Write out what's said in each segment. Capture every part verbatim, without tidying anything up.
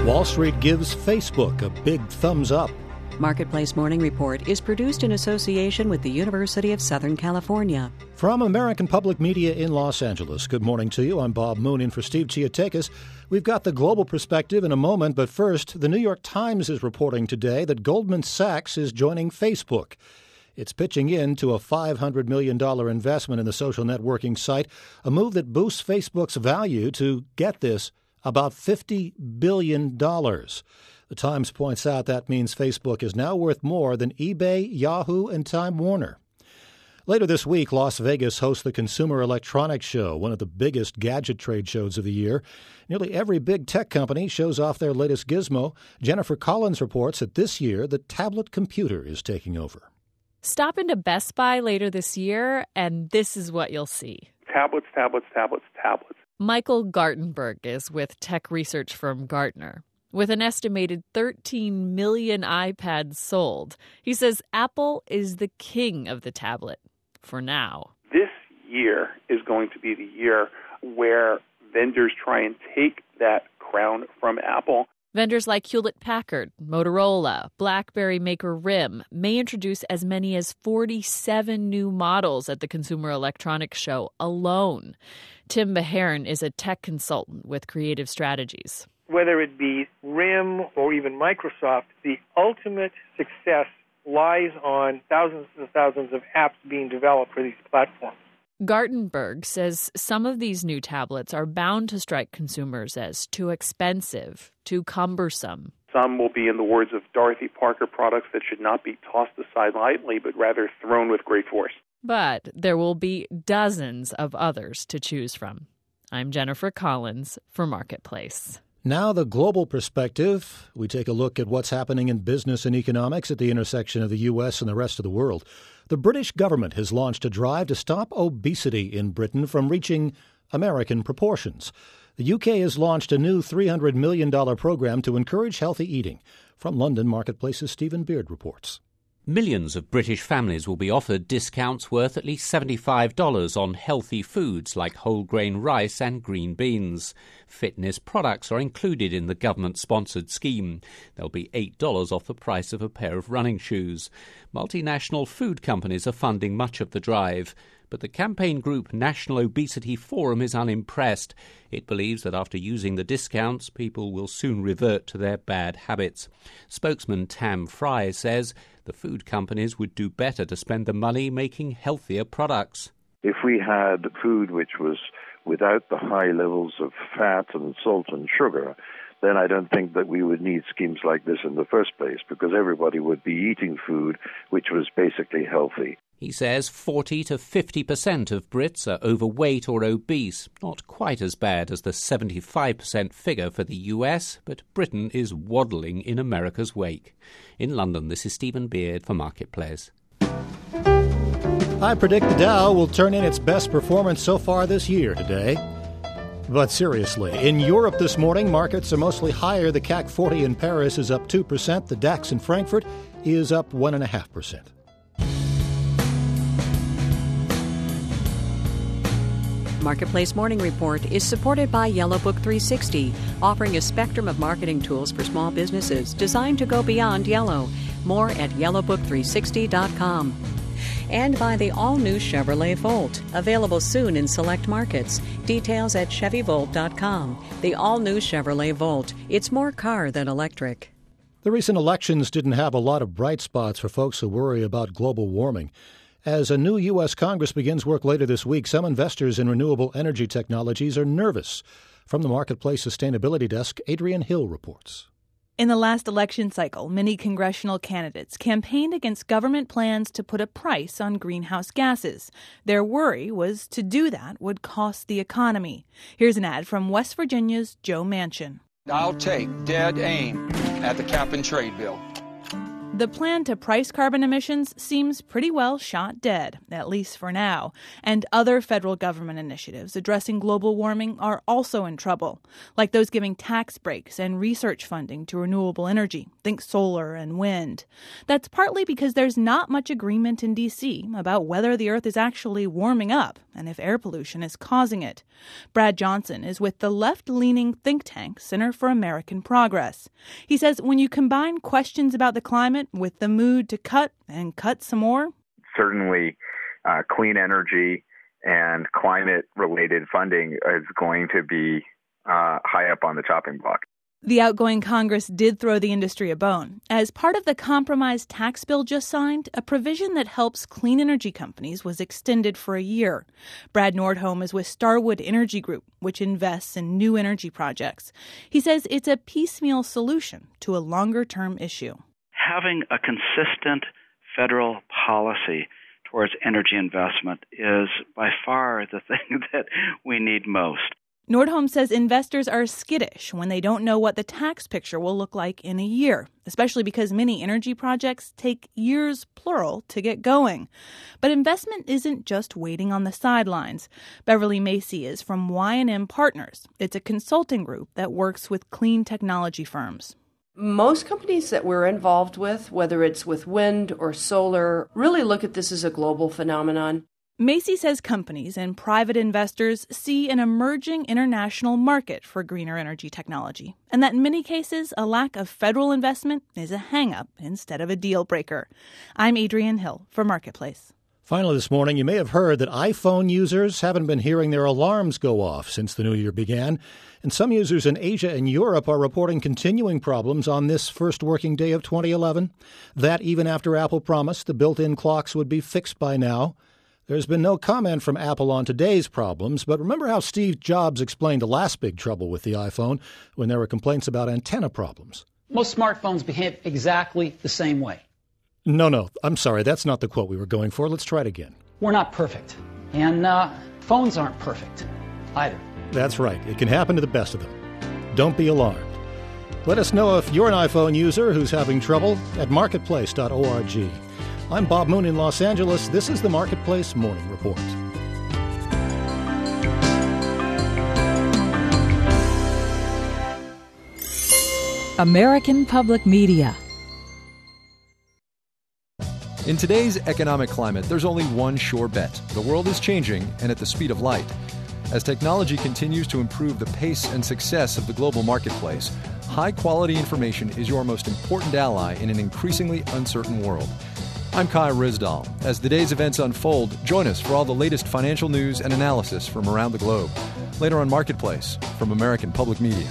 Wall Street gives Facebook a big thumbs up. Marketplace Morning Report is produced in association with the University of Southern California. From American Public Media in Los Angeles, good morning to you. I'm Bob Moon in for Steve Chiatakis. We've got the global perspective in a moment, but first, the New York Times is reporting today that Goldman Sachs is joining Facebook. It's pitching in to a five hundred million dollars investment in the social networking site, a move that boosts Facebook's value to, get this, about fifty billion dollars. The Times points out that means Facebook is now worth more than eBay, Yahoo, and Time Warner. Later this week, Las Vegas hosts the Consumer Electronics Show, one of the biggest gadget trade shows of the year. Nearly every big tech company shows off their latest gizmo. Jennifer Collins reports that this year the tablet computer is taking over. Stop into Best Buy later this year, and this is what you'll see. Tablets, tablets, tablets, tablets. Michael Gartenberg is with tech research firm Gartner. With an estimated thirteen million iPads sold, he says Apple is the king of the tablet for now. This year is going to be the year where vendors try and take that crown from Apple. Vendors like Hewlett-Packard, Motorola, BlackBerry maker RIM may introduce as many as forty-seven new models at the Consumer Electronics Show alone. Tim Beharon is a tech consultant with Creative Strategies. Whether it be RIM or even Microsoft, the ultimate success lies on thousands and thousands of apps being developed for these platforms. Gartenberg says some of these new tablets are bound to strike consumers as too expensive, too cumbersome. Some will be, in the words of Dorothy Parker, products that should not be tossed aside lightly, but rather thrown with great force. But there will be dozens of others to choose from. I'm Jennifer Collins for Marketplace. Now the global perspective. We take a look at what's happening in business and economics at the intersection of the U S and the rest of the world. The British government has launched a drive to stop obesity in Britain from reaching American proportions. The U K has launched a new three hundred million dollars program to encourage healthy eating. From London, Marketplace's Stephen Beard reports. Millions of British families will be offered discounts worth at least seventy-five dollars on healthy foods like whole grain rice and green beans. Fitness products are included in the government-sponsored scheme. There'll be eight dollars off the price of a pair of running shoes. Multinational food companies are funding much of the drive. But the campaign group National Obesity Forum is unimpressed. It believes that after using the discounts, people will soon revert to their bad habits. Spokesman Tam Fry says the food companies would do better to spend the money making healthier products. If we had food which was without the high levels of fat and salt and sugar, then I don't think that we would need schemes like this in the first place, because everybody would be eating food which was basically healthy. He says forty to fifty percent of Brits are overweight or obese, not quite as bad as the seventy-five percent figure for the U S, but Britain is waddling in America's wake. In London, this is Stephen Beard for Marketplace. I predict the Dow will turn in its best performance so far this year today. But seriously, in Europe this morning, markets are mostly higher. The C A C forty in Paris is up two percent. The DAX in Frankfurt is up one point five percent. Marketplace Morning Report is supported by Yellow Book three sixty, offering a spectrum of marketing tools for small businesses designed to go beyond yellow. More at yellow book three sixty dot com. And by the all-new Chevrolet Volt, available soon in select markets. Details at chevy volt dot com. The all-new Chevrolet Volt. It's more car than electric. The recent elections didn't have a lot of bright spots for folks who worry about global warming. As a new U S. Congress begins work later this week, some investors in renewable energy technologies are nervous. From the Marketplace Sustainability Desk, Adrian Hill reports. In the last election cycle, many congressional candidates campaigned against government plans to put a price on greenhouse gases. Their worry was to do that would cost the economy. Here's an ad from West Virginia's Joe Manchin. I'll take dead aim at the cap and trade bill. The plan to price carbon emissions seems pretty well shot dead, at least for now. And other federal government initiatives addressing global warming are also in trouble, like those giving tax breaks and research funding to renewable energy, think solar and wind. That's partly because there's not much agreement in D C about whether the Earth is actually warming up and if air pollution is causing it. Brad Johnson is with the left-leaning think tank Center for American Progress. He says when you combine questions about the climate with the mood to cut and cut some more, certainly uh, clean energy and climate-related funding is going to be uh, high up on the chopping block. The outgoing Congress did throw the industry a bone. As part of the compromise tax bill just signed, a provision that helps clean energy companies was extended for a year. Brad Nordholm is with Starwood Energy Group, which invests in new energy projects. He says it's a piecemeal solution to a longer-term issue. Having a consistent federal policy towards energy investment is by far the thing that we need most. Nordholm says investors are skittish when they don't know what the tax picture will look like in a year, especially because many energy projects take years, plural, to get going. But investment isn't just waiting on the sidelines. Beverly Macy is from Y and M Partners. It's a consulting group that works with clean technology firms. Most companies that we're involved with, whether it's with wind or solar, really look at this as a global phenomenon. Macy says companies and private investors see an emerging international market for greener energy technology, and that in many cases, a lack of federal investment is a hang-up instead of a deal breaker. I'm Adrienne Hill for Marketplace. Finally this morning, you may have heard that iPhone users haven't been hearing their alarms go off since the new year began, and some users in Asia and Europe are reporting continuing problems on this first working day of twenty eleven. That even after Apple promised the built-in clocks would be fixed by now. There's been no comment from Apple on today's problems, but remember how Steve Jobs explained the last big trouble with the iPhone when there were complaints about antenna problems. Most smartphones behave exactly the same way. No, no, I'm sorry, that's not the quote we were going for. Let's try it again. We're not perfect, and uh, phones aren't perfect either. That's right. It can happen to the best of them. Don't be alarmed. Let us know if you're an iPhone user who's having trouble at marketplace dot org. I'm Bob Moon in Los Angeles. This is the Marketplace Morning Report. American Public Media. In today's economic climate, there's only one sure bet. The world is changing, and at the speed of light. As technology continues to improve the pace and success of the global marketplace, high-quality information is your most important ally in an increasingly uncertain world. I'm Kai Rizdal. As the day's events unfold, join us for all the latest financial news and analysis from around the globe. Later on Marketplace from American Public Media.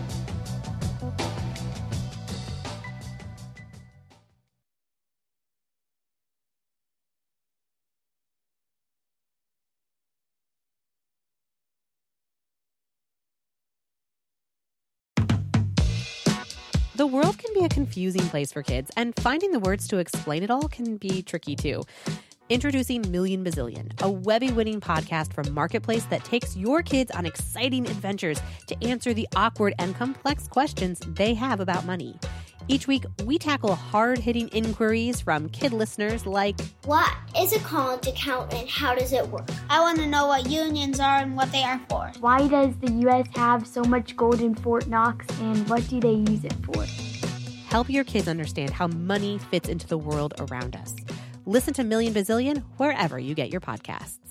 The world can be a confusing place for kids, and finding the words to explain it all can be tricky too. Introducing Million Bazillion, a Webby-winning podcast from Marketplace that takes your kids on exciting adventures to answer the awkward and complex questions they have about money. Each week, we tackle hard-hitting inquiries from kid listeners like, what is a college account and how does it work? I want to know what unions are and what they are for. Why does the U S have so much gold in Fort Knox and what do they use it for? Help your kids understand how money fits into the world around us. Listen to Million Bazillion wherever you get your podcasts.